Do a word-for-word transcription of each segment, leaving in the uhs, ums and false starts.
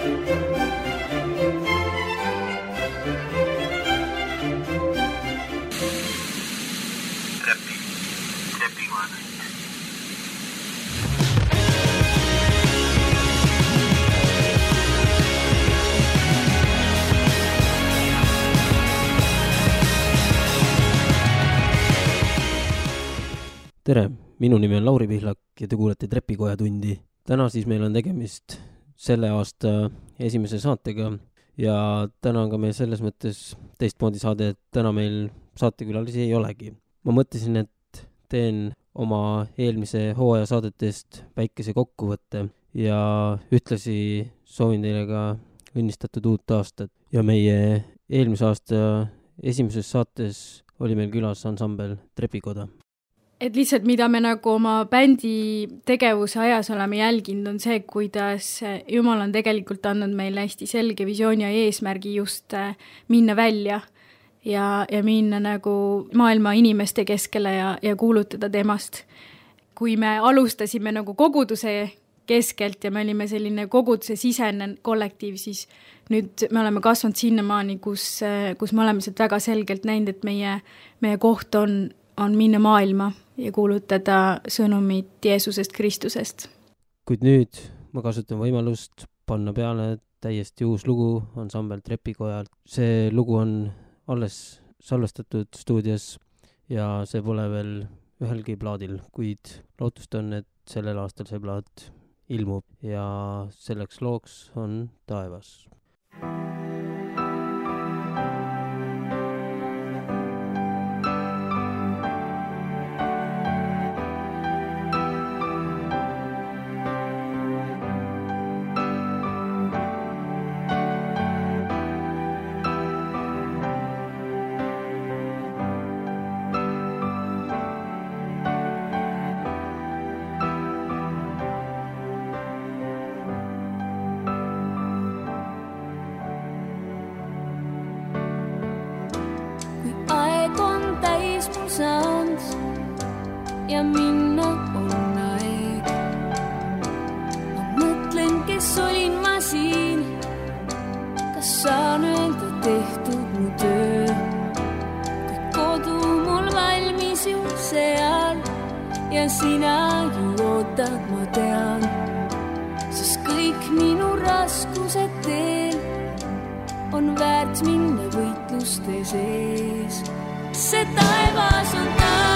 Tere, minu nimi on Lauri Pihlak ja te kuulete Trepikoja tundi. Täna siis meil on tegemist selle aasta esimese saatega ja täna on ka meil selles mõttes teistmoodi saade, et täna meil saatekülalisi ei olegi. Ma mõtlesin, et teen oma eelmise hooaja saadetest väikese kokkuvõtte ja ühtlasi soovin teile ka õnnistatud uut aastat. Ja meie eelmise aasta esimeses saates oli meil külas ansambel Trepikoda. Et lihtsalt mida me nagu oma bändi tegevuse ajas oleme jälginud on see, kuidas Jumal on tegelikult andnud meile hästi selge visiooni ja eesmärgi just minna välja ja, ja minna nagu maailma inimeste keskele ja, ja kuulutada temast. Kui me alustasime nagu koguduse keskelt ja me olime selline koguduse sisene kollektiiv, siis nüüd me oleme kasvanud sinnamaani, kus, kus me oleme sealt väga selgelt näinud, et meie, meie koht on, on minna maailma ja kuulutada sõnumit Jeesusest Kristusest. Kuid nüüd ma kasutan võimalust panna peale täiesti uus lugu ansambel Trepikojalt. See lugu on alles salvestatud stuudios ja see pole veel ühelgi plaadil, kuid lootust on, et sellel aastal see plaat ilmub ja selleks looks on Taevas. Ja minna on aeg. Ma mõtlen, kes olin ma siin. Kas saan öelda tehtud mu töö? Kui kodu mul valmis ju seal ja sina ju ootad, ma tean. Siis kõik minu raskused teel on väärt minna võitluste sees. See taevas on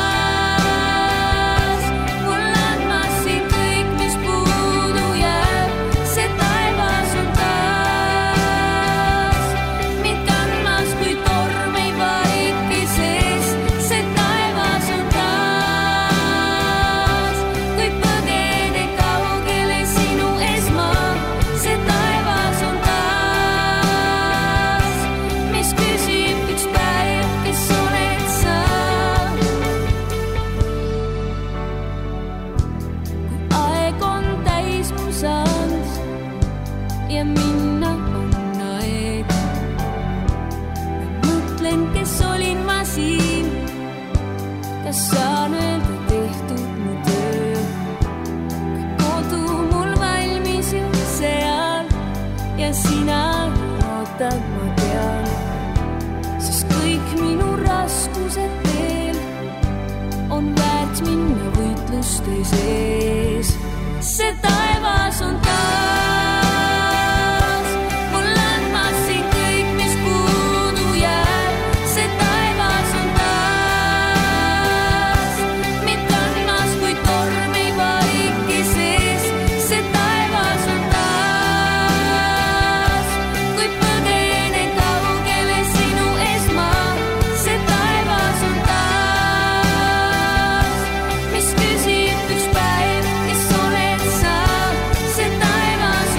taas, mul andmas siin kõik, mis puudu jääb. See taevas on taas, mind kandmas, kui torm ei vaiki sees. See taevas on taas, kui põgene kaugele sinu esmaa. See taevas on taas, mis küsib üks päev, kes oled sa. Kui aeg on täis mu saanud ja minna on aeg. Ma mõtlen, kes olin ma siin. Kas saan öelda tehtud mu töö? Kui kodu mul valmis ju seal ja sina ootad, ma tean. Siis kõik minu raskused teel on väärt minna võitluste sees. See taevas on taas, mul andmas siin kõik, mis puudu jääb. See taevas on taas, mind kandmas, kui torm ei vaiki sees. See taevas on taas, kui põgene kaugele sinu esmaa. See taevas on taas, mis küsib üks päev, kes oled sa. See taevas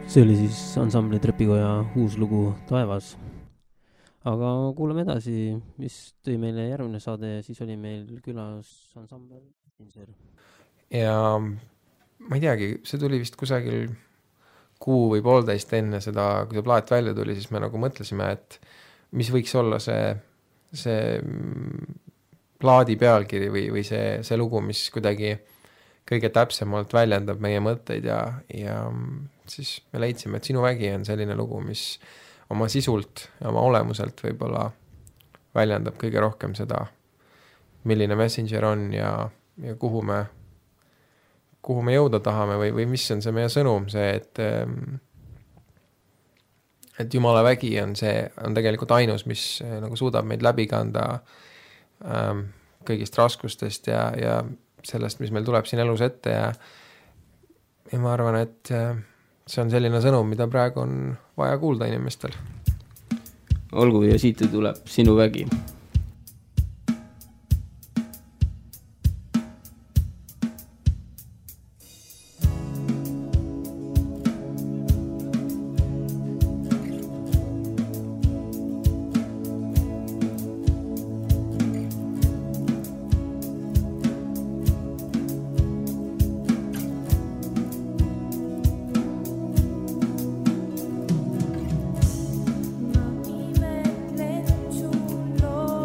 see oli siis ansambli Trepikoja uus lugu Taevas. Aga kuulame edasi, mis tõi meile järgmine saade ja siis oli meil külas ansambel Messenger. Ja ma ei teagi, see tuli vist kusagil kuu või poolteist enne seda, kui see plaat välja tuli, siis me nagu mõtlesime, et mis võiks olla see, see plaadi pealkiri või, või see, see lugu, mis kuidagi kõige täpsemalt väljendab meie mõtteid ja, ja siis me leidsime, et Sinu vägi on selline lugu, mis oma sisult ja oma olemuselt võib-olla väljendab kõige rohkem seda, milline Messenger on ja, ja kuhu me, kuhu me jõuda tahame või, või mis on see meie sõnum, see, et et Jumala vägi on see, on tegelikult ainus, mis nagu suudab meid läbi kanda ähm, kõigist raskustest ja, ja sellest, mis meil tuleb siin elus ette ja, ja ma arvan, et see on selline sõnum, mida praegu on vaja kuulda inimestel. Olgu ja siit tuleb Sinu vägi. Lord.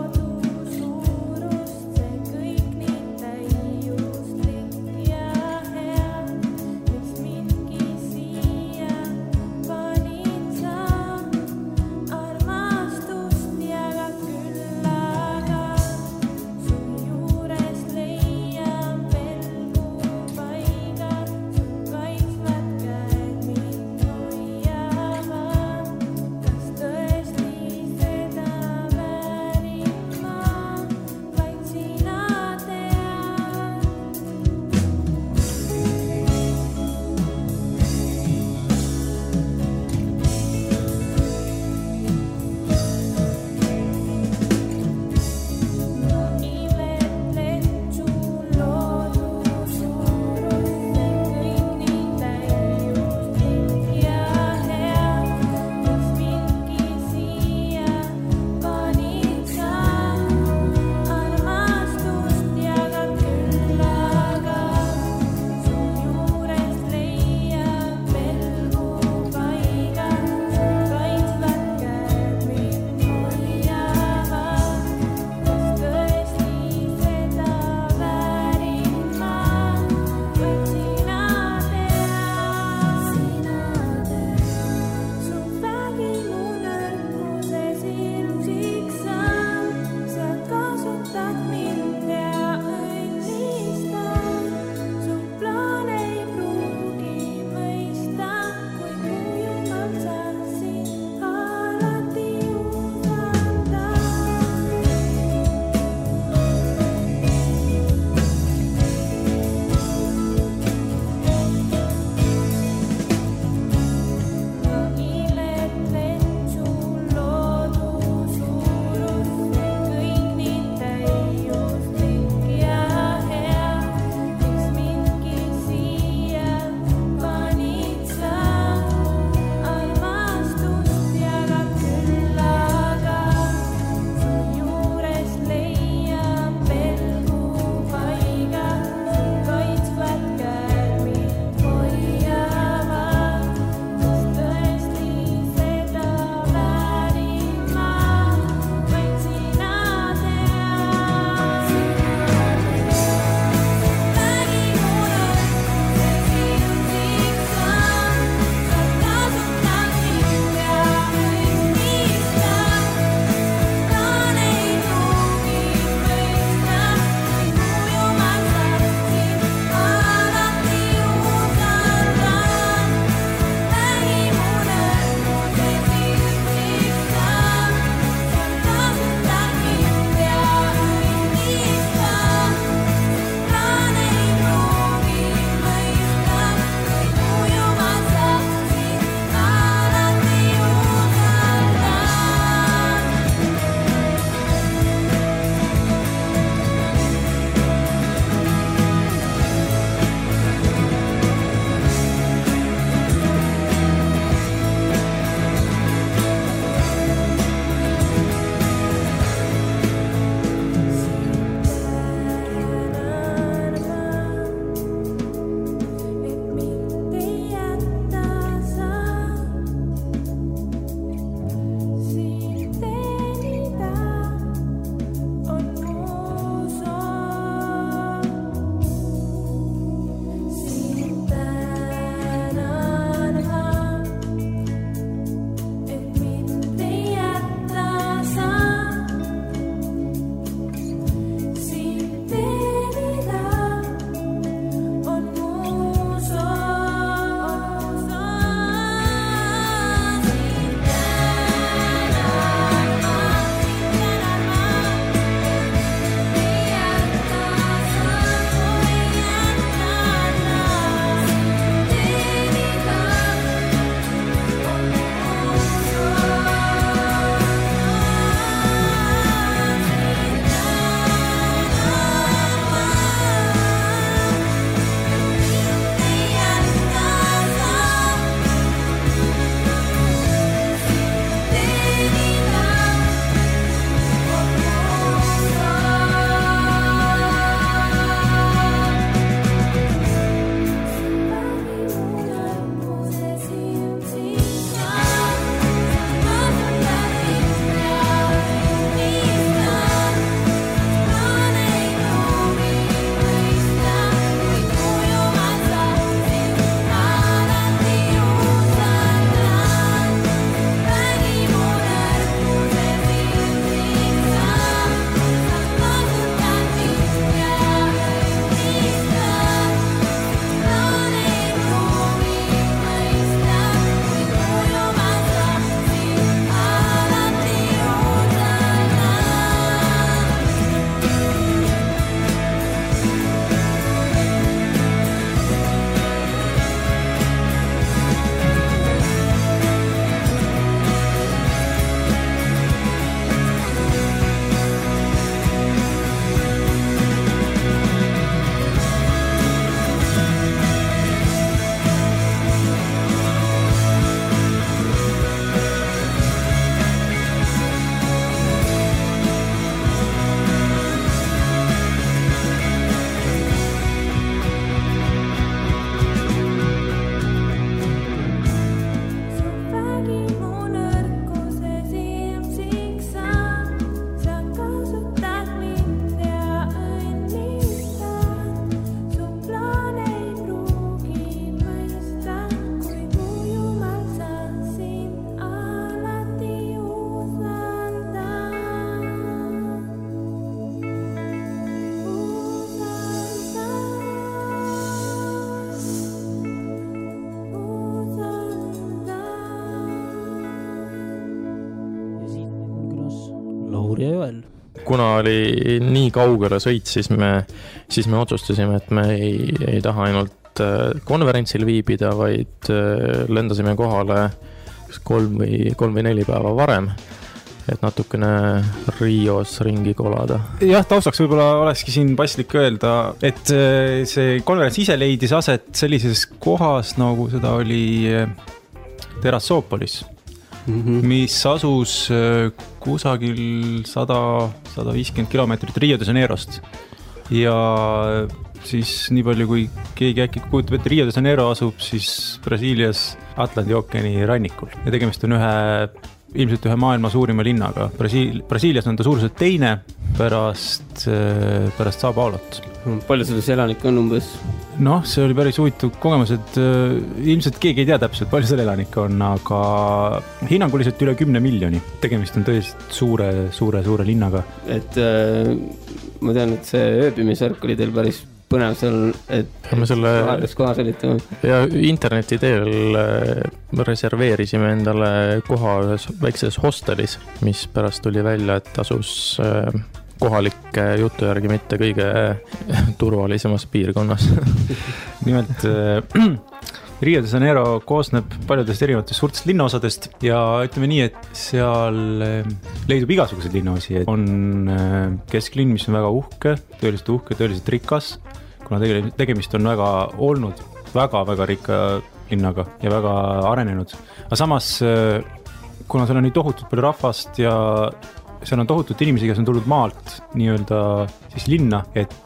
Murje jõel. Kuna oli nii kaugele sõit, siis me, siis me otsustasime, et me ei, ei taha ainult konverentsil viibida, vaid lendasime kohale kolm või, kolm või neli päeva varem, et natukene Rios ringi kolada. Jah, taustaks võib-olla olekski siin paslik öelda, et see konverents ise leidis aset sellises kohas, nagu seda oli Terasopolis, mm-hmm. mis asus kusagil sada, sada viiskümmend kilomeetrit Rio de Janeirost. Ja siis nii palju, kui keegi äkki kujutab, et Rio de Janeiro asub siis Brasiilias Atlandi ookeani rannikul. Ja tegemist on ühe ilmselt ühe maailma suurima linnaga. Brasiil, Brasiilias on ta suuruselt teine pärast, pärast Sao Paulot. Palju selles elanik on umbes? Noh, see oli päris huvitav kogemus, et ilmselt keegi ei tea täpselt, palju selle elanik on, aga hinnanguliselt üle kümne miljoni. Tegemist on tõesti suure, suure, suure linnaga. Et äh, ma tean, et see ööbimisvärk oli teil päris põnev seal, et me selle vahetus kohas olite. Ja interneti teel reserveerisime endale koha ühes väikses hostelis, mis pärast tuli välja, et asus kohalike jutu järgi mitte kõige turvalisemas piirkonnas. Nimelt Rio de Janeiro koosneb paljudest erinevatest suurtest linnaosadest ja ütleme nii, et seal leidub igasuguseid linnaosi, et on kesklinn, mis on väga uhke, tõeliselt uhke, tõeliselt rikas, kuna tegemist on väga olnud väga-väga rikka linnaga ja väga arenenud. Aga samas, kuna seal on nii tohutult palju rahvast ja seal on tohutult inimesi, kes on tulnud maalt nii-öelda siis linna, et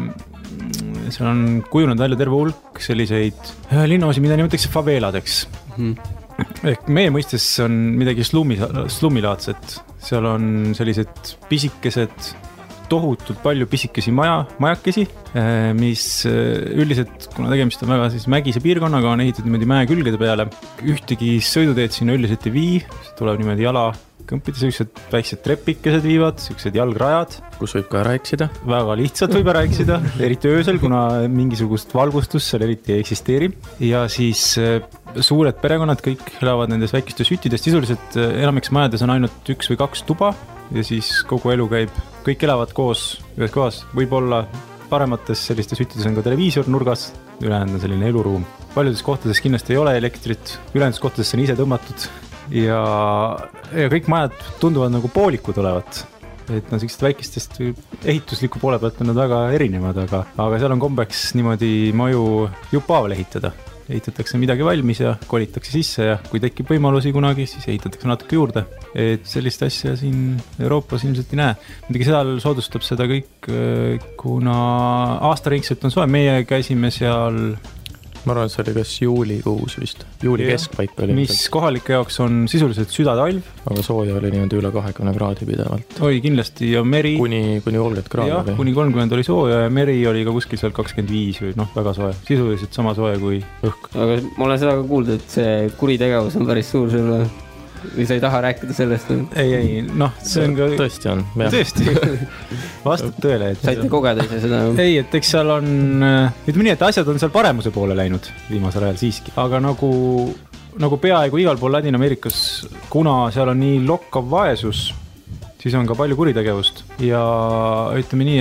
seal on kujunenud välja terve hulk selliseid linnaosi, mida nimetatakse faveladeks. Mm-hmm. Ehk meie mõistes on midagi slumi, slumilaadset. Seal on sellised pisikesed, tohutult palju pisikesi maja, majakesi, mis üldiselt, kuna tegemist on väga siis mägise piirkonnaga, on ehitatud niimoodi mäe külgede peale. Ühtegi sõiduteed sinna üldiselt ei vii, see tuleb niimoodi jala kõmpida, sellised väiksed trepikesed viivad, sellised jalgrajad. Kus võib ka ära eksida? Väga lihtsalt võib ära eksida, eriti öösel, kuna mingisugust valgustust seal eriti ei eksisteeri. Ja siis suured perekonnad kõik elavad nendes väikestes hüttidest. Sisuliselt enamiks majades on ainult üks või kaks tuba ja siis kogu elu käib. Kõik elavad koos ühes kohas. Võib-olla paremates sellistes hüttides on ka televiisor nurgas, ülejäänud on selline eluruum. Paljudes kohtades kindlasti ei ole elektrit, ülejäänud kohtades on ise tõmmatud. Ja, ja kõik majad tunduvad nagu poolikud olevat, et no sellised väikestest ehitusliku poole pealt on nad väga erinevad, aga, aga seal on kombeks niimoodi maju juppaaval ehitada. Ehitatakse midagi valmis ja kolitakse sisse ja kui tekib võimalusi kunagi, siis ehitatakse natuke juurde. Et sellist asja siin Euroopas ilmselt ei näe. Midagi seal soodustab seda kõik, kuna aastaringselt on soe. Meie käisime seal... Ma arvan, et see oli kas juulikuus vist. Juuli ja, keskpaik oli. Mis kohalike jaoks on sisuliselt südatalv. Aga sooja oli niimoodi üle kahekümne kraadi pidevalt. Oi, kindlasti. Ja meri... Kuni, kuni kolmkümmend kraadi. Jah, kuni kolmkümmend oli sooja ja meri oli ka kuskil seal kakskümmend viis või noh, väga soe. Sisuliselt sama soe kui õhk. Aga ma olen seda ka kuulda, et see kuritegevus on päris suur selle... Või sa ei taha rääkida sellest? Ei, ei, noh, see on ka... Tõesti on. Tõesti. Vastab tõele. Et... Saite kogeda ise seda? Ei, et eks seal on... Ütleme nii, et asjad on seal paremuse poole läinud viimasel ajal siiski. Aga nagu, nagu peaaegu igal pool Ladina-Ameerikas, kuna seal on nii lokkav vaesus, siis on ka palju kuritegevust. Ja ütleme nii,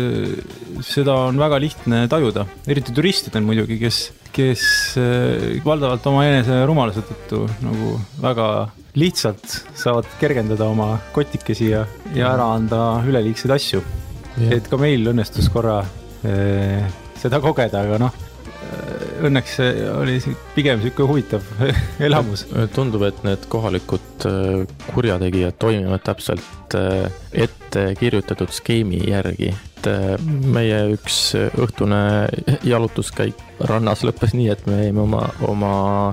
et seda on väga lihtne tajuda. Eriti turistid on muidugi, kes, kes valdavalt oma enese rumalase tõttu nagu väga... lihtsalt saavad kergendada oma kotikesi ja, ja ära anda üleliigseid asju. Ja. Et ka meil õnnestus korra e, seda kogeda, aga noh, õnneks oli pigem selline huvitav elamus. Tundub, et need kohalikud kurjategijad toimivad täpselt ette kirjutatud skeemi järgi. Meie üks õhtune jalutuskäik rannas lõppes nii, et me jäime oma, oma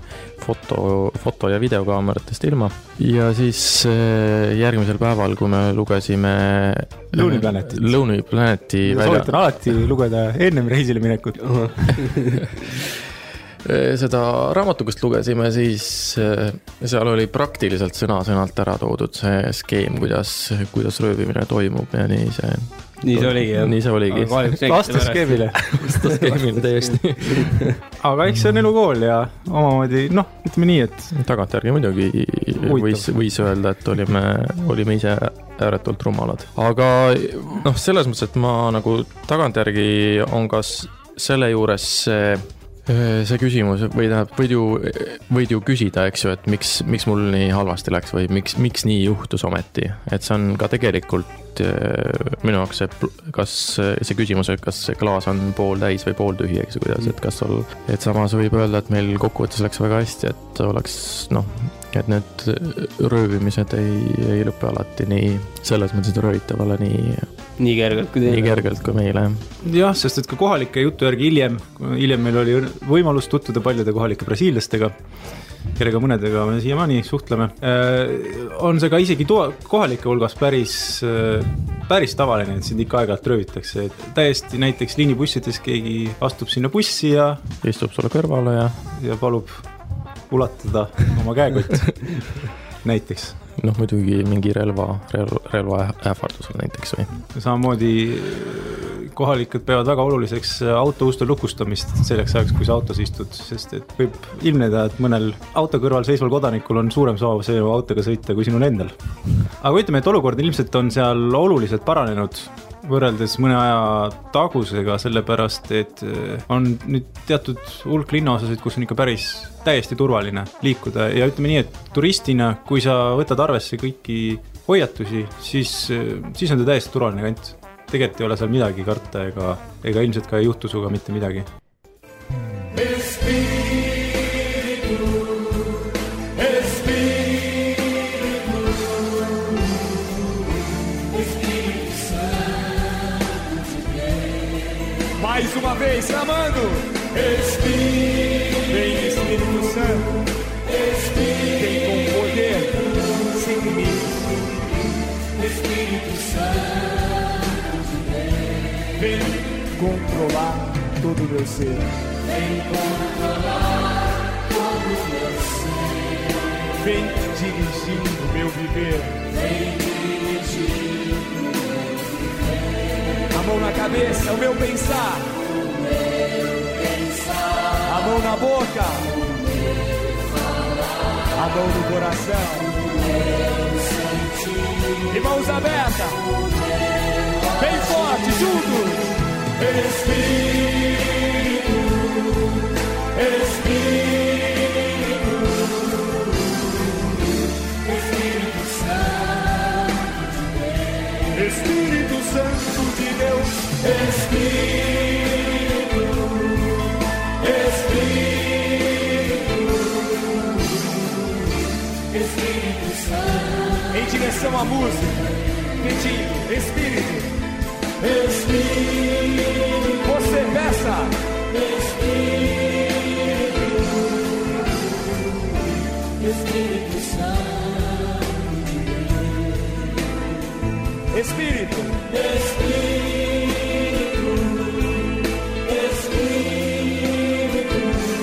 foto, foto- ja videokaameratest ilma. Ja siis järgmisel päeval, kui me lugesime Lonely Planetit. Lonely Planeti välja. Soovitan alati lugeda ennem reisile minekut. seda raamatukust lugesime, siis seal oli praktiliselt sõna-sõnalt ära toodud see skeem, kuidas, kuidas röövimine toimub ja nii see... Nii see oligi, jah. Nii see oligi. Vastas skeemile. Vastas skeemile täiesti. Aga eks see on elukool ja omamoodi, noh, ütleme nii, et... Tagantjärgi muidugi võis, võis öelda, et olime, olime ise ääretult rumalad. Aga noh, selles mõttes, et ma nagu tagantjärgi on kas selle juures see, see küsimus või tähendab, võid ju, võid ju küsida, eks ju, et miks, miks mul nii halvasti läks või miks, miks nii juhtus ometi. Et see on ka tegelikult minu jaoks see, kas see küsimus, et kas see klaas on pool täis või pool tühi, eks kuidas, et kas sul, et samas võib öelda, et meil kokkuvõttes läks väga hästi, et oleks, noh, et need röövimised ei, ei lõppe alati nii, selles mõttes röövitavale nii, nii kergelt kui teile. Nii kergelt kui meile. Jah, sest et ka kohalike jutu järgi hiljem, hiljem meil oli võimalus tutvuda paljude kohalike brasiillastega, kellega mõnedega me siiamaani suhtleme. On see ka isegi tuo, kohalike hulgas päris, päris tavaline, et sind ikka aeg-ajalt röövitakse. Et täiesti näiteks liinibussides keegi astub sinna bussi ja istub sulle kõrvale ja, ja palub ulatada oma käekott näiteks. Noh, muidugi mingi relva, relva, relva ähvardusel näiteks või? Samamoodi kohalikud peavad väga oluliseks auto uste lukustamist selleks ajaks, kui sa autos istud, sest et võib ilmneda, et mõnel auto kõrval seisval kodanikul on suurem soov see autoga sõita kui sinul endal. Aga ütleme, et olukord ilmselt on seal oluliselt paranenud võrreldes mõne aja tagusega, sellepärast, et on nüüd teatud hulk linnaosasid, kus on ikka päris täiesti turvaline liikuda ja ütleme nii, et turistina, kui sa võtad arvesse kõiki hoiatusi, siis, siis on ta täiesti turvaline kant. Tegelikult ei ole seal midagi karta ega, ega ilmselt ka ei juhtu suga mitte midagi. Mais uma vez, clamando Espírito, vem Espírito Santo, Espírito, vem com poder, sem limite. Espírito Santo, vem controlar todo o meu ser. Vem controlar todo o meu ser. Vem dirigir o meu viver. Vem dirigir o meu viver. A mão na cabeça, o meu pensar. O meu pensar. A mão na boca. O meu falar. A mão no coração. O meu sentir. E mãos abertas. O meu bem forte, juntos. Espírito, Espírito, Espírito Santo de Deus, Espírito Santo de Deus, Espírito, Espírito, Espírito Santo. Em direção à música, pedindo, Espírito. Espírito, você peça. Espírito, Espírito Santo de Deus. Espírito, Espírito, Espírito,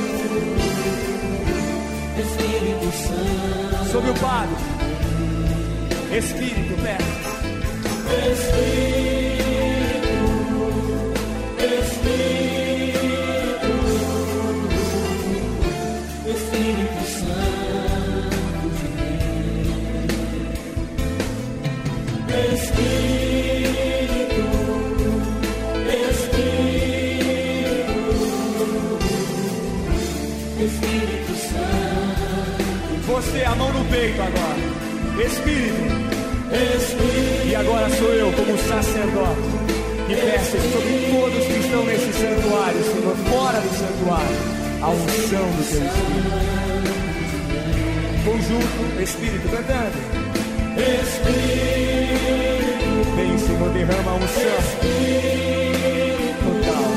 Espírito Santo. Sobre o Padre, Espírito, peça. Espírito. Você, a mão no peito agora. Espírito, Espírito. E agora sou eu como sacerdote que peço sobre todos que estão nesse santuário, Senhor, fora do santuário, a unção do teu Espírito. Conjunto, Espírito, cantando. Espírito, vem, Senhor, derrama a unção total.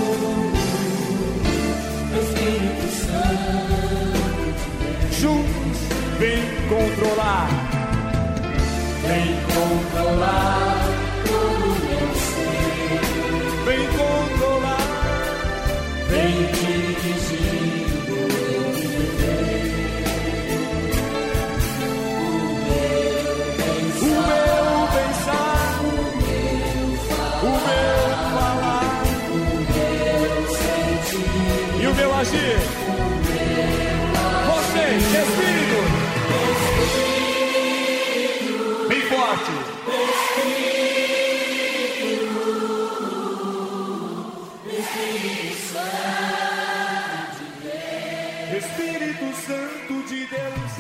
Espírito Santo, juntos, vem controlar, vem controlar todo o meu ser, vem controlar, vem dirigir o agir. Vocês, Espírito. Bem forte. Espírito Santo de Deus.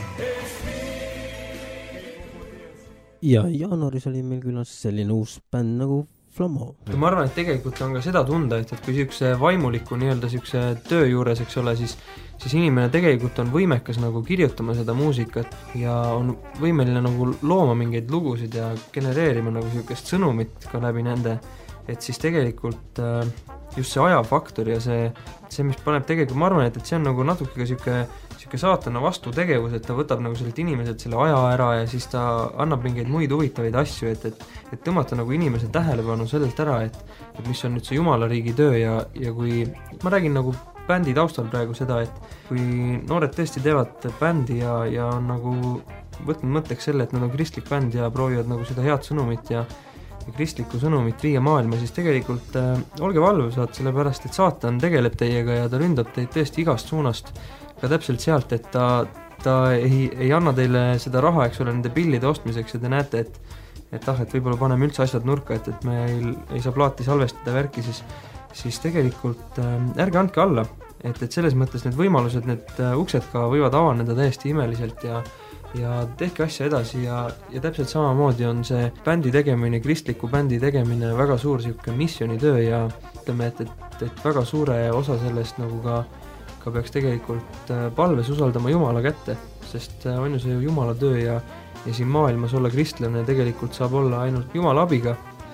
ja jaanuaris oli meil külas selline uus bänd nagu Flammo. Ma arvan, et tegelikult on ka seda tunda, et, et kui siukse vaimuliku nii-öelda siukse töö juures, eks ole, siis, siis inimene tegelikult on võimekas nagu kirjutama seda muusikat ja on võimeline nagu looma mingeid lugusid ja genereerima nagu siukest sõnumit ka läbi nende, et siis tegelikult just see ajafaktor ja see, see, mis paneb tegelikult, ma arvan, et, et see on nagu natuke ka siuke siuke saatana vastutegevus, et ta võtab nagu sellelt inimeselt selle aja ära ja siis ta annab mingeid muid huvitavaid asju, et, et, et tõmmata nagu inimese tähelepanu sellelt ära, et, et mis on nüüd see Jumalariigi töö ja, ja kui ma räägin nagu bändi taustal praegu seda, et kui noored tõesti teevad bändi ja, ja on nagu võtnud mõtteks selle, et nad on kristlik bänd ja proovivad nagu seda head sõnumit ja, ja kristlikku sõnumit viia maailma, siis tegelikult äh, olge valvusad, sellepärast et saatan tegeleb teiega ja ta ründab teid tõesti igast suunast ka täpselt sealt, et ta, ta ei, ei anna teile seda raha, eks ole, nende pillide ostmiseks ja te näete, et et ah, et võib-olla paneme üldse asjad nurka, et, et me ei, ei saa plaati salvestada värki, siis, siis tegelikult äh, ärge andke alla, et, et selles mõttes need võimalused, need äh, uksed ka võivad avaneda täiesti imeliselt ja ja tehke asja edasi ja, ja täpselt samamoodi on see bändi tegemine, kristliku bändi tegemine väga suur siuke missionitöö ja ütleme, et, et, et väga suure osa sellest nagu ka ka peaks tegelikult palves usaldama Jumala kätte, sest on ju see Jumala töö ja, ja siin maailmas olla kristlane tegelikult saab olla ainult Jumala abiga.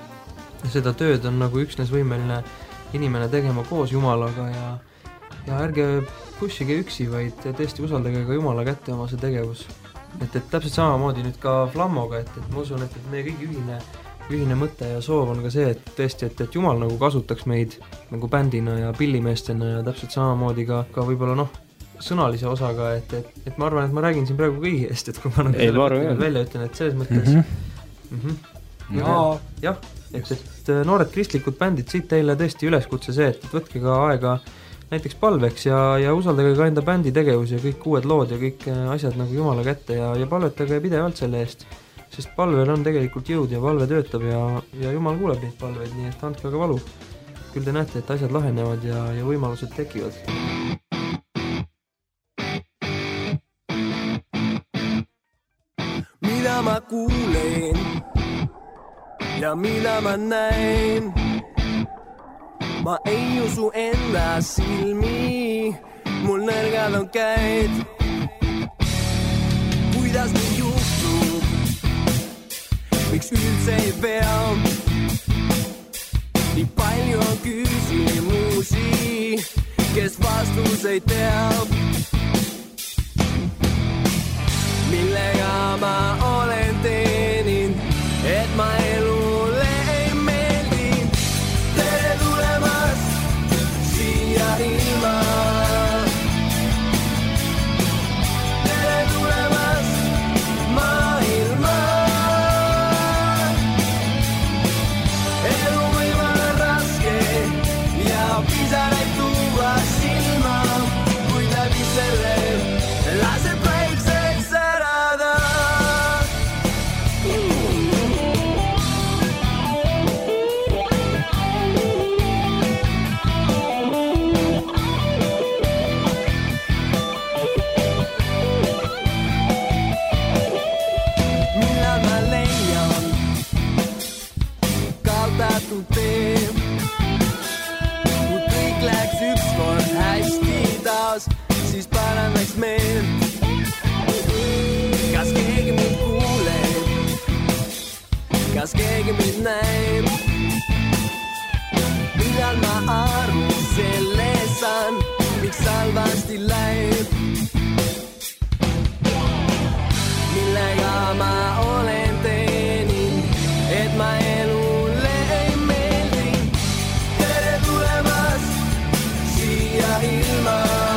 Ja seda tööd on nagu üksnes võimeline inimene tegema koos Jumalaga ja, ja ärge pushige üksi, vaid tõesti usaldage ka Jumala kätte oma see tegevus. Et, et täpselt samamoodi nüüd ka Flammoga, et, et ma usun, et, et meie kõigi ühine ühine mõte ja soov on ka see, et tõesti, et, et Jumal nagu kasutaks meid nagu bändina ja pillimeestena ja täpselt samamoodi ka, ka võib-olla noh, sõnalise osaga, et, et, et ma arvan, et ma räägin siin praegu kõigi eest, et kui ma nagu Ei, selle arvan, mõtte välja ütlen, et selles mõttes mm-hmm. Mm-hmm. ja, jah, et, et noored kristlikud bändid, siit teile tõesti üleskutse see, et võtke ka aega näiteks palveks ja, ja usaldage ka enda bändi tegevus ja kõik uued lood ja kõik asjad nagu Jumala kätte ja, ja palvetage pidevalt selle eest. Sest palvel on tegelikult jõud ja palve töötab ja, ja Jumal kuuleb neid palveid, nii et andke aga valu. Küll te näete, et asjad lahenevad ja, ja võimalused tekivad. Mida ma kuulen ja mida ma näen, ma ei usu enda silmi, mul nõrgad on käed. Kuidas nii juhtub? Miks üldse ei pea? Nii palju on küsimusi, kes vastuseid teab. Millega ma olen teeninud, et ma elule ei meeldi. Tere tulemast siia ilma. Tere tulemast maailma. Elu võib olla raske ja pisaraid tuua silma, kuid läbi selle laseb päikseks särada. Millal ma leian kaotatud tee, kui kõik läks ükskord hästi taas, siis parandaks meelt. Kas keegi mind kuuleb, kas keegi mind näeb, millal ma aru selles saan, miks halvasti läheb. Millega ma olen teeninud, et ma elule ei meeldi. Tere tulemast siia ilma.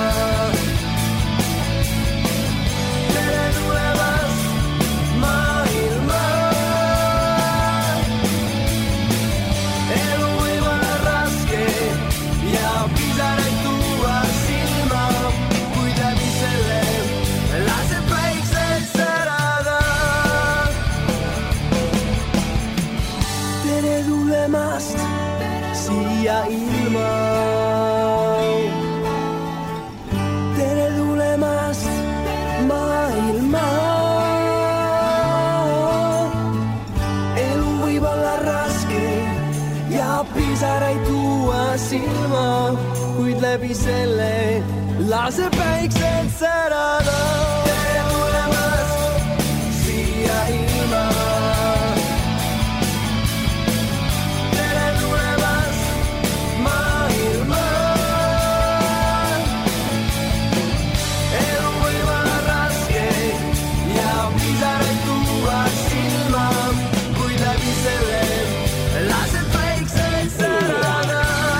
Tere tulemast maailma. Elu võib olla raske ja pisaraid tuua silma. kuid läbi selle lase päiksel särada. Tere tulemast siia ilma. Tere tulemast maailma. Elu võib olla raske ja pisarad tuuvad silma, kuid läbi selle lase päiksel särada.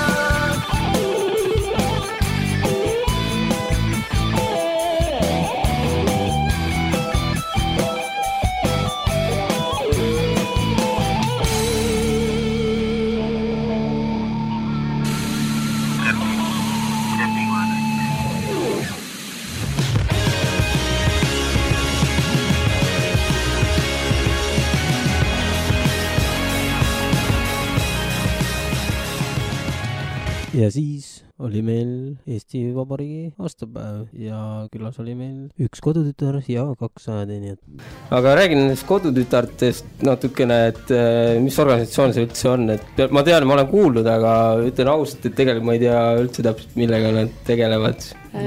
ja siis oli meil Eesti Vabariigi aastapäev ja külas oli meil üks kodutütar ja kaks ajateenijat. Aga räägin nendest kodutütartest natukene, et mis organisatsioon see üldse on, et ma tean, ma olen kuulnud, aga ütlen ausalt, et tegelikult ma ei tea üldse täpselt, millega nad tegelevad.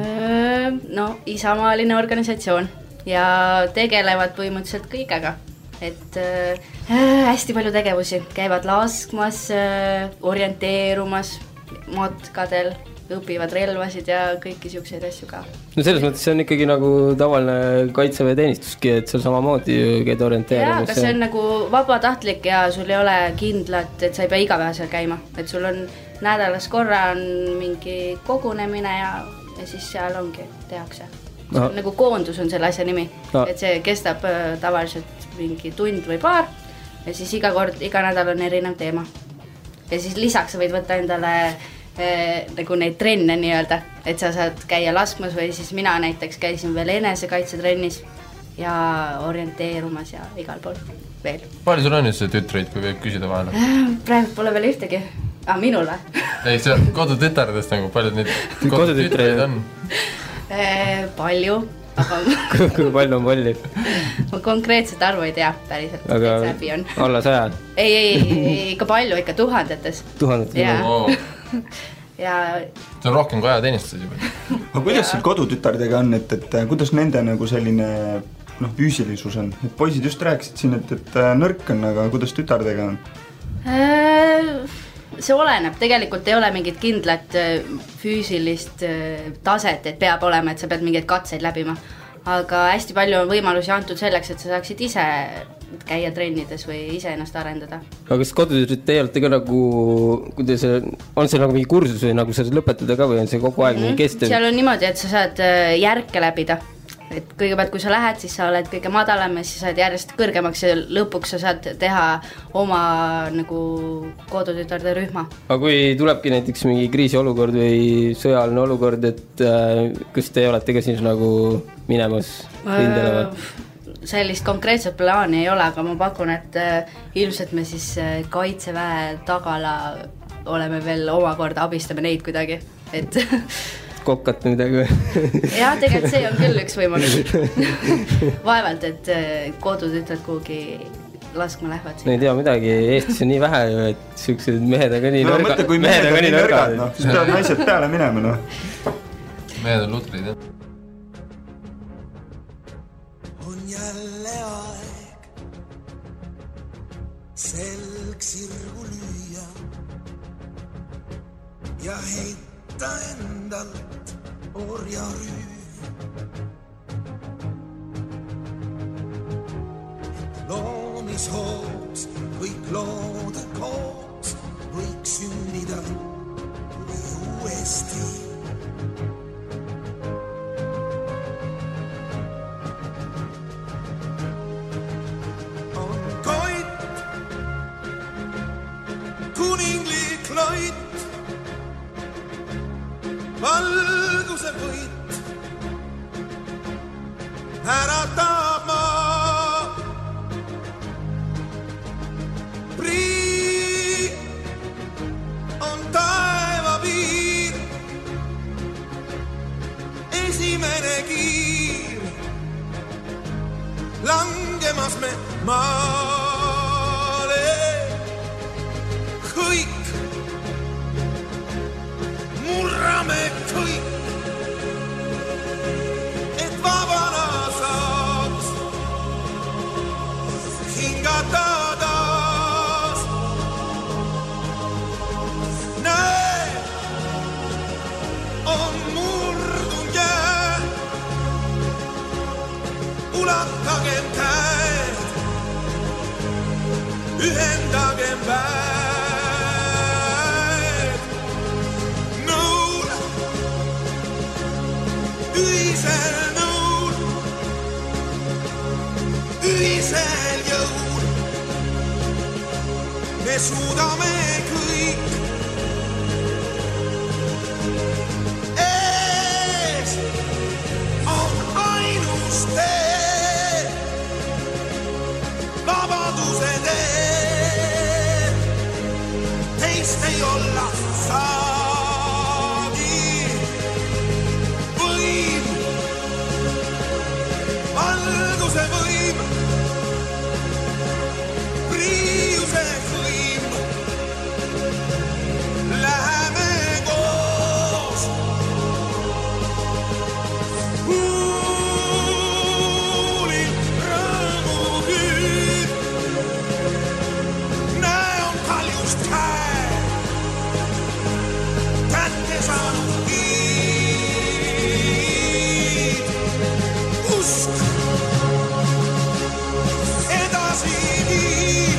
No, isamaaline organisatsioon ja tegelevad põhimõtteliselt kõigega. Et äh, hästi palju tegevusi, käivad laskmas, äh, orienteerumas, matkadel, õpivad relvasid ja kõiki siukseid asju ka. No selles mõttes see on ikkagi nagu tavaline kaitseväeteenistuski, et seal samamoodi käid orienteerumas. Jaa, aga see on nagu vabatahtlik ja sul ei ole kindlat, et sa ei pea iga päev seal käima. Et sul on nädalas korra on mingi kogunemine ja, ja siis seal ongi, tehakse. No. Nagu koondus on selle asja nimi, no. Et see kestab äh, tavaliselt mingi tund või paar ja siis iga kord, iga nädal on erinev teema. Ja siis lisaks sa võid võtta endale eh, nagu neid trenne nii-öelda, et sa saad käia laskmas või siis mina näiteks käisin veel enesekaitsetrennis ja orienteerumas ja igal pool veel. Palju sul on nüüd see tütreid, kui võib küsida vahele? Praegu pole veel ühtegi. Ah, minul või? Ei, see kodutütardest nagu palju neid kodutütreid on? Eh, palju. Aga... kui palju on palju? Ma konkreetset arvu ei tea päriselt. Aga alla saja? Ei, ei, ei, ikka palju, ikka tuhandetes. Tuhandetes? Ja. Wow. ja... See on rohkem kui ajateenistused juba. Aga kuidas seal kodutütardega on, et, et kuidas nende nagu selline noh, füüsilisus on? Et poisid just rääkisid siin, et, et nõrk on, aga kuidas tütardega on? See oleneb, tegelikult ei ole mingit kindlat füüsilist taset, et peab olema, et sa pead mingeid katseid läbima. Aga hästi palju on võimalusi antud selleks, et sa saaksid ise käia trennides või ise ennast arendada. Aga kas kodutütrid te olete ka nagu, kuidas, on see nagu mingi kursus või nagu sa lõpetada ka või on see kogu aeg mm-hmm. kestev? Seal on niimoodi, et sa saad järke läbida. Et kõigepealt, kui sa lähed, siis sa oled kõige madalam ja siis sa oled järjest kõrgemaks ja lõpuks sa saad teha oma nagu kodutütarde rühma. Aga kui tulebki näiteks mingi kriisiolukord või sõjaline olukord, et äh, kas te olete ka siis nagu minemas rindele või? Sellist konkreetset plaani ei ole, aga ma pakun, et äh, ilmselt me siis äh, kaitseväe tagala oleme veel omakorda, abistame neid kuidagi, et... kokkat või midagi või? Jah, tegelikult see on küll üks võimalus. Vaevalt, et kodutütred kuhugi laskma lähevad. No ei tea midagi, Eestis on nii vähe ju, et siuksed mehed on ka nii no, nõrgad. Mõtle, kui mehed on nii nõrgad, no, siis peavad naised peale minema, noh. Mehed on lutrid, jah. On jälle aeg selg sirgu lüüa ja heita endalt orja rüüv. Loomishoos kõik loode koos võiks sünnida uuesti. On koit, kuninglik loit, valguse võit, äratab maa. Prii on taeva piir, esimene kiir, langemas me maale. Kõik murrame kõik, et vabana saaks hingata taas. Näe, on murdun jää, ulatagem käed, ühendagem väed. Nõul, ühisel nõul, ühisel jõul, me suudame kõik. Ees on ainus tee, vabaduse tee, teist ei olla saagi. Võim, valguse võim, priiuse võim, läheme koos. Kuulin rõõmu hüüd, näe on kaljust käe, kätte saanud kiid. Usk edasi viib,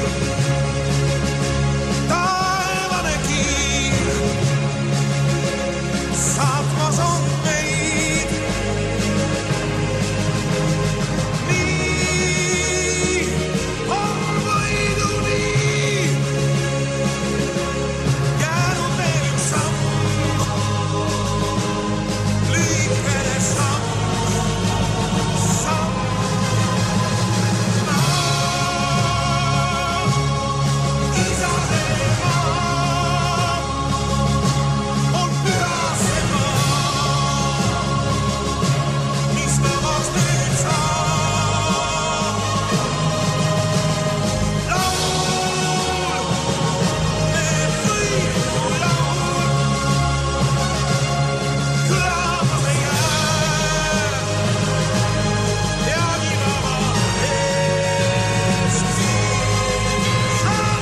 taevane kiir saatmas on meid. Nii on võiduni jäänud veel üks samm, lühikene samm, samm. Isade maa on püha see maa, mis vabaks nüüd saab. Laul, me võidu laul, kõlamas ei jää, ja nii vaba Eesti saab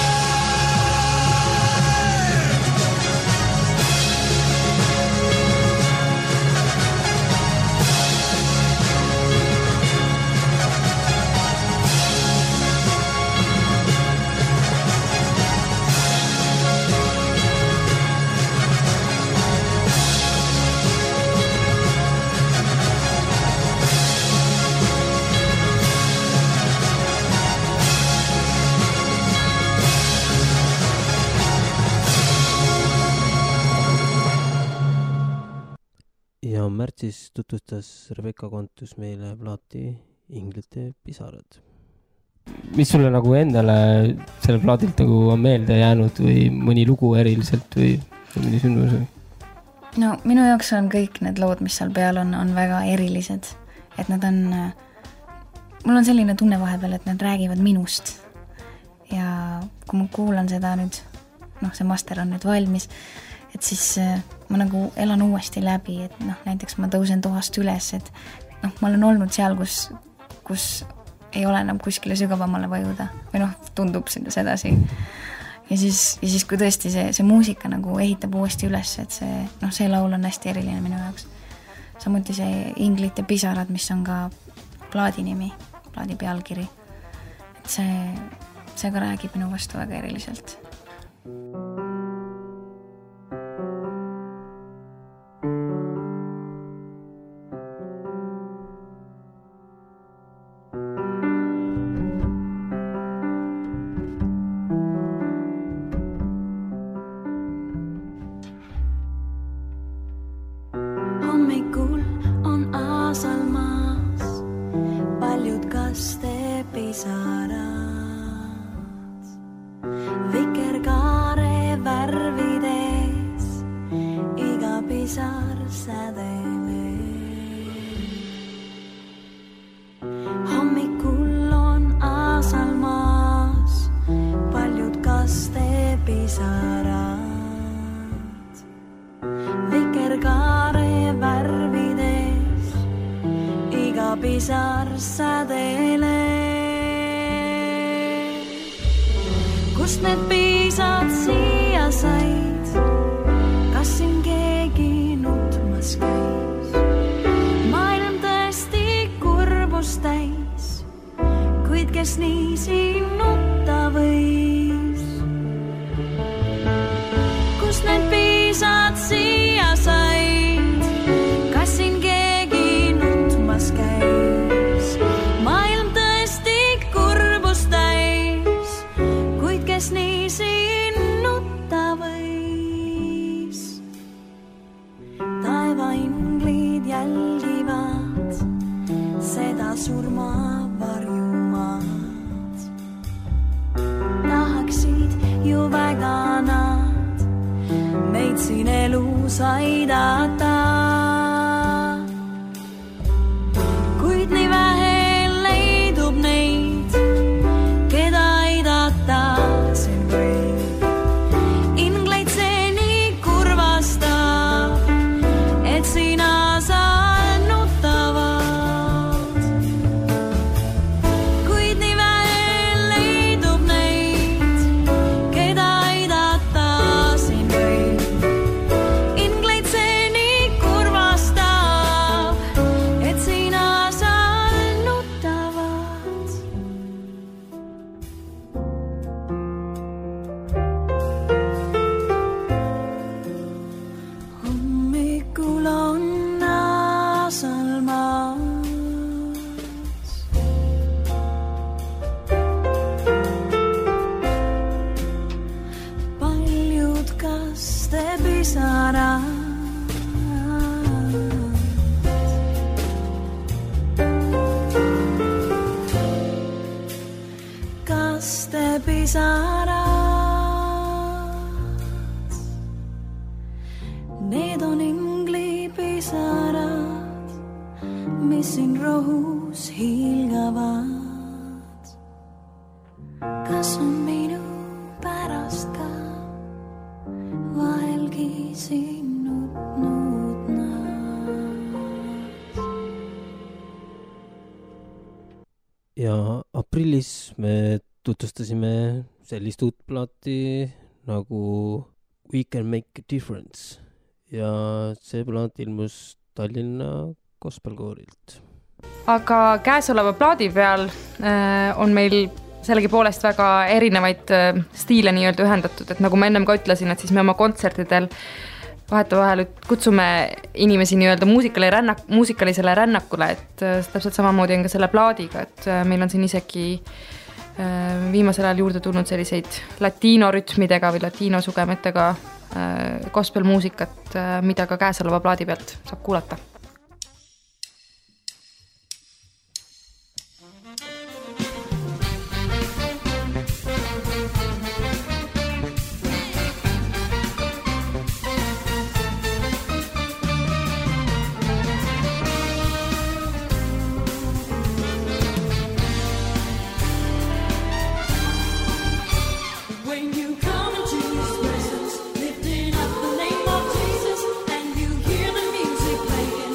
ja märtsis tutvustas Rebecca Kontus meile plaati Inglite pisarad. Mis sulle nagu endale selle plaadilt nagu on meelde jäänud või mõni lugu eriliselt või mõni sündmus või? No minu jaoks on kõik need lood, mis seal peal on, on väga erilised. Et nad on, mul on selline tunne vahepeal, et nad räägivad minust. Ja kui ma kuulan seda nüüd, noh see master on nüüd valmis, et siis ma nagu elan uuesti läbi, et noh, näiteks ma tõusen tohast üles, et noh, ma olen olnud seal, kus, kus ei ole enam kuskile sügavamale vajuda või noh, tundub sedasi. Ja siis, ja siis kui tõesti see, see muusika nagu ehitab uuesti üles, et see, noh, see laul on hästi eriline minu jaoks. Samuti see Inglite pisarad, mis on ka plaadi nimi, plaadi pealkiri. Et see, see ka räägib minu vastu väga eriliselt. Hommikul on aasal maas paljud kastepisarad. Vikerkaare värvides iga pisar sädele. Hommikul on aasal maas paljud kastepisarad. Vikerkaare pisarsadele. Kust need pisad siia said, kas siin keegi nutmas käis? Maailm tõesti kurbust täis, kuid kes nii siin nutta võis? Kust need pisad siia said, kas siin keegi nutmas käis? Maailm tõesti kurbust täis, kuid kes nii siin nutta võis? Taevainglid jälgivad seda surma varjumaad. Tahaksid ju väga nad meid siin elus aidata. Kuid nii vähe leidub neid, keda aidata siin võib. Ingleid see nii kurvastab, et sina saal nutavad. Kuid nii vähe leidub neid, keda aidata siin võib. Ingleid see nii kurvastab, et sina saal nutavad. Hommikul on naasalmaas paljud kastepisarad. Kastepisarad, need on inglipisarad, mis siin rohus hiilgavad. Kas on minu pärast ka vahelgi siin nutnud nad? ja aprillis me tutvustasime sellist uut plaati nagu We Can Make a Difference ja see plaat ilmus Tallinna gospelkoorilt. Aga käesoleva plaadi peal äh, on meil sellegipoolest väga erinevaid äh, stiile nii-öelda ühendatud, et nagu ma ennem ka ütlesin, et siis me oma kontsertidel vahetevahel kutsume inimesi nii-öelda muusikale rännak, muusikalisele rännakule, et äh, täpselt samamoodi on ka selle plaadiga, et äh, meil on siin isegi äh, viimasel ajal juurde tulnud selliseid latiino rütmidega või latiino sugemetega äh, gospelmuusikat, äh, mida ka käesoleva plaadi pealt saab kuulata. When you come into His presence, lifting up the name of Jesus, and you hear the music playing.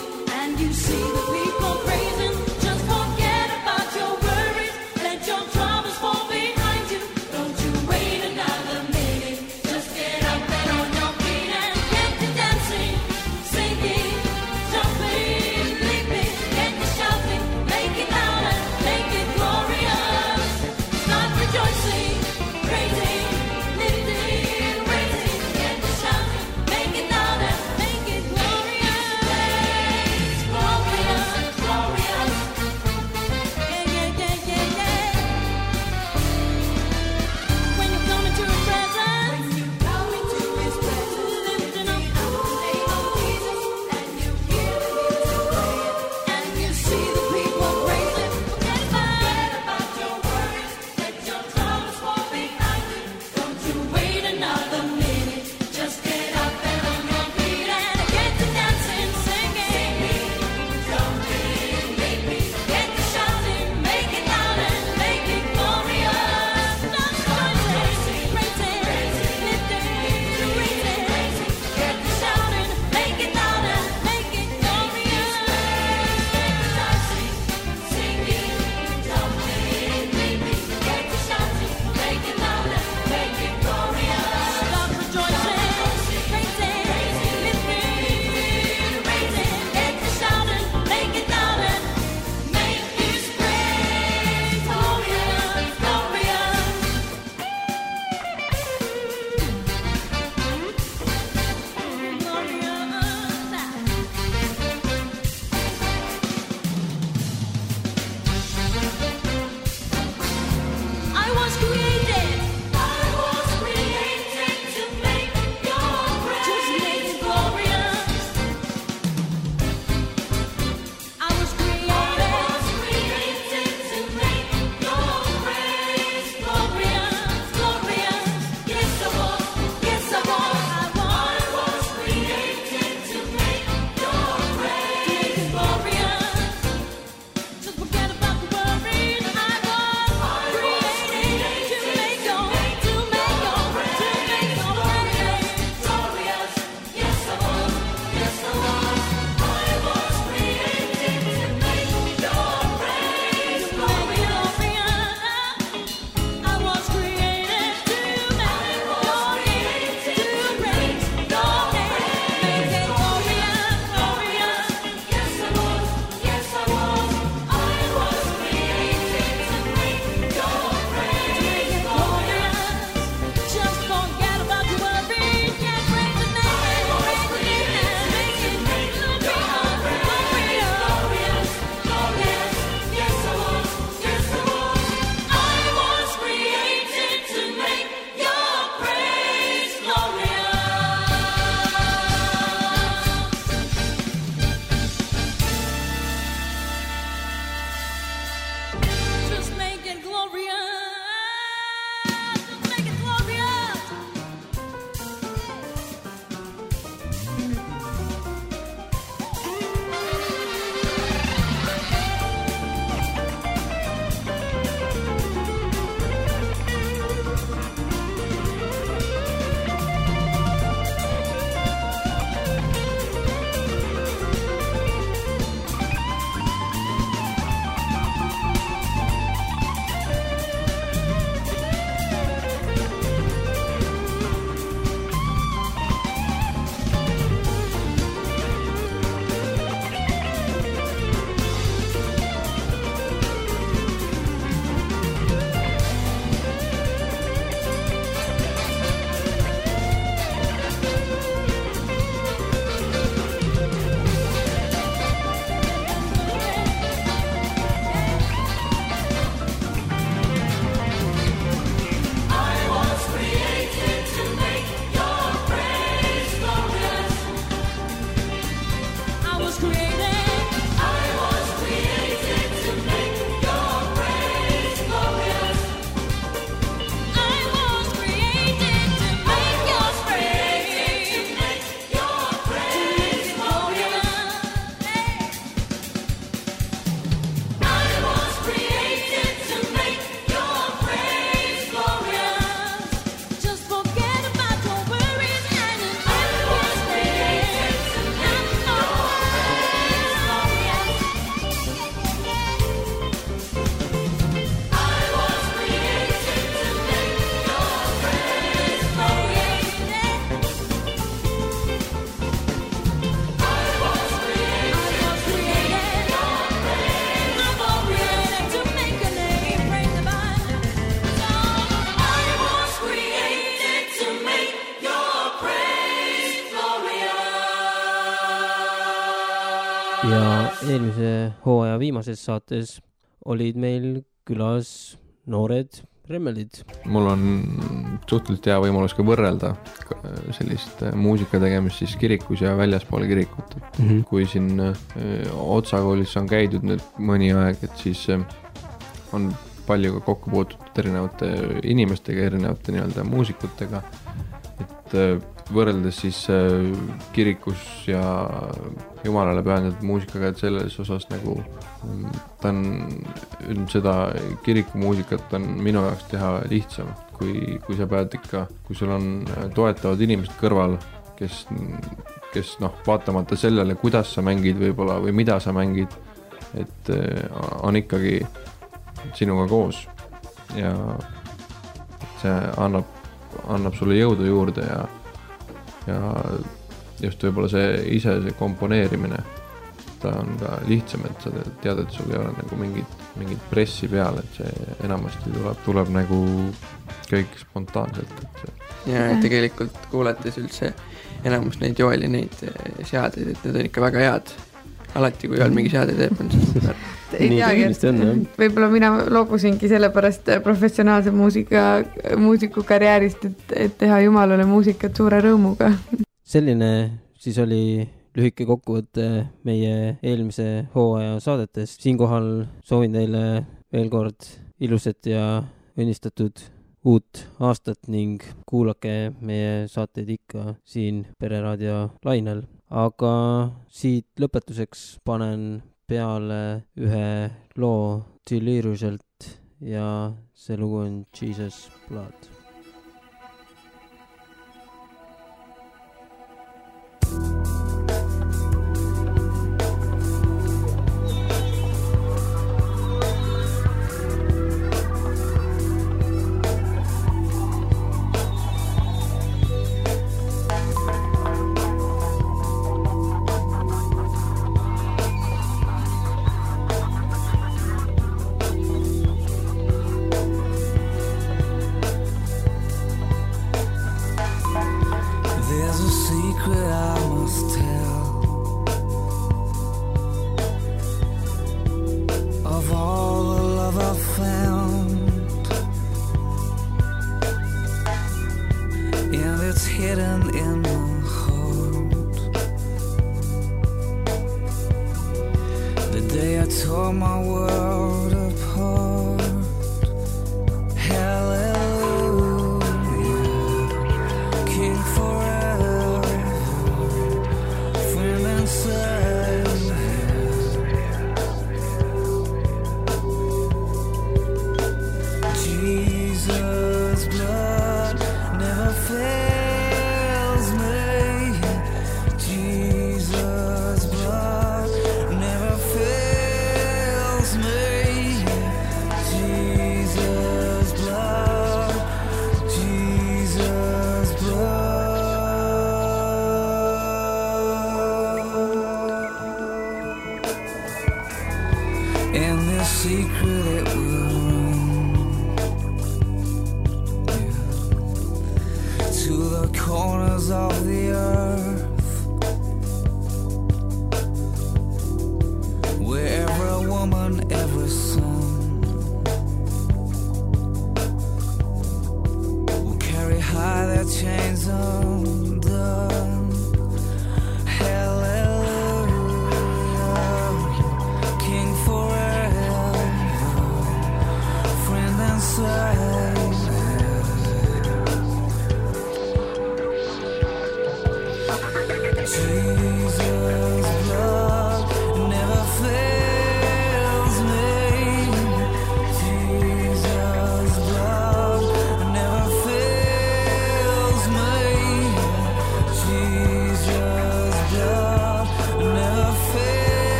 ja eelmise hooaja viimases saates olid meil külas noored remmeldid. Mul on suhteliselt hea võimalus ka võrrelda sellist muusika tegemist siis kirikus ja väljaspool kirikut. Mm -hmm. Kui siin Otsa koolis on käidud nüüd mõni aeg, et siis on palju ka kokku puututud erinevate inimestega, erinevate nii-öelda muusikutega. Et võrreldes siis kirikus ja Jumalale pühendatud muusikaga, et selles osas nagu ta on, seda kirikumuusikat on minu jaoks teha lihtsam, kui, kui sa pead ikka, kui sul on toetavad inimesed kõrval, kes, kes noh, vaatamata sellele, kuidas sa mängid võib-olla või mida sa mängid, et on ikkagi sinuga koos ja see annab, annab sulle jõudu juurde ja ja just võib-olla see ise, see komponeerimine, ta on ka lihtsam, et sa tead, et sul ei ole nagu mingit, mingit pressi peal, et see enamasti tuleb, tuleb nagu kõik spontaanselt. Et ja tegelikult kuulates üldse enamus neid Joeli neid seadeid, et need on ikka väga head. Alati, kui Joel mingi seade teeb, on see ei teagi, et võib-olla mina loobusingi sellepärast professionaalse muusika, muusiku karjäärist, et, et teha Jumalale muusikat suure rõõmuga. Selline siis oli lühike kokkuvõte meie eelmise hooaja saadetest. Siinkohal soovin teile veel kord ilusat ja õnnistatud uut aastat ning kuulake meie saateid ikka siin Pereraadio lainel. Aga siit lõpetuseks panen peale ühe loo Deliriuselt ja see lugu on Jesus Blood.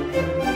Thank you.